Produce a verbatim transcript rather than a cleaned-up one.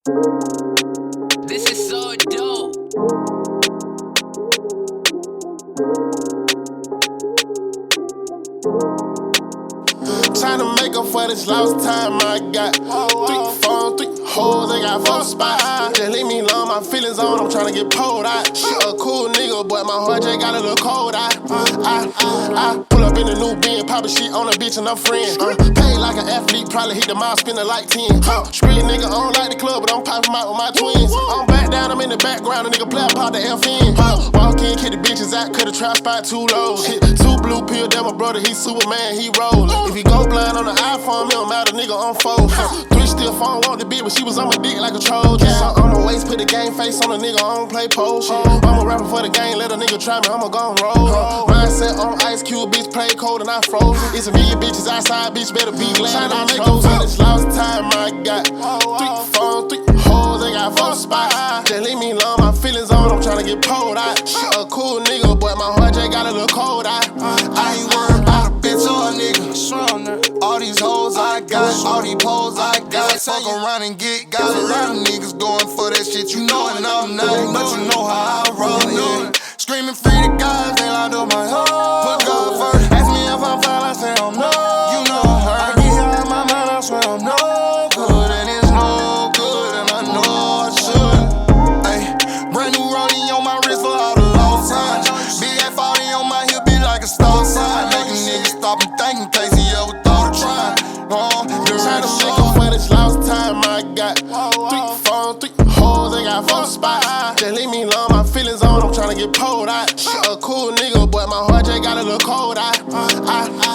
This is so dope. Trying to make up for this lost time I got. Three phones, three hoes, they got four spots. Just leave me alone, my feelings on, I'm trying to get pulled out. She a cool nigga, but my heart just got a little cold out. I, I, I pull up in the new bin, poppin' shit on a bitch and her friend. Uh, paid like an athlete, probably hit the mile, spending like ten. Uh, street nigga, I don't like the club, but I'm poppin' out with my twins. I'm back down, I'm in the background, a nigga play, I pop the F in. Uh, walk in, kick the bitches out, cut the trap spot too low. Shit, two blue pill, that my brother, he Superman, he rollin'. If he go blind on the iPhone, it don't matter, nigga, on four. Three still phone, want the bitch, but she was on my dick like a Trojan. So on my waist, put the game face on a nigga, I don't play pole shit. I'm a rapper for the game, let a nigga try me, I'ma gon' roll. Mindset on ice cube, bitch, play cold and I froze. It's a million bitches outside, bitch, better be glad I make up for this lost time I got. Three phones, three hoes, they got four spots. Just leave me alone, my feelings on, I'm tryna get pulled out. She a cool nigga, but my heart just got a little cold out. I ain't worried about a bitch or a nigga. All these hoes I got, all these hoes I got. Fuck around and get got. A lot of niggas going for that shit, you know, and I'm not. But you know how I roll, yeah. Screaming free to guys, they lined up my hoe. Put God first, ask me if I'm fine, I say I'm no. You know her, I get here out my mind, I swear I'm no good. And it's no good, and I know I should. Ay, brand new rollie on my wrist for all the lost time. Big F forty on my hip, be like a star sign. Making niggas stop and think in case he ever thought of trying. Oh, Trying to make up for this lost time I got. Three phones, three hoes, they got four spots. Just leave me alone, my feelings on, I'm tryna get pulled out. She a cool nigga, but my heart just got a little cold out. I, I,